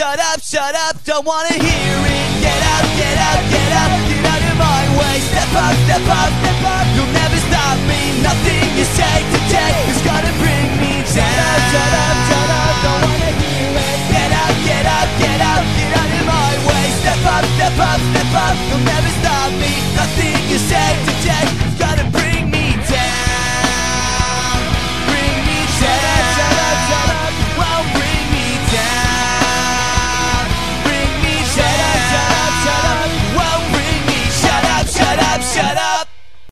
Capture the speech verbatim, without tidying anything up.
shut up, shut up, don't wanna hear it. Get out, get out, get out, get out of my way. Step up, step up, step up, you'll never stop me. Nothing you say today is gonna bring me down. Shut up, shut up, shut up, don't wanna hear it. Get out, get out, get out, get out of my way. Step up, step up, step up, you'll never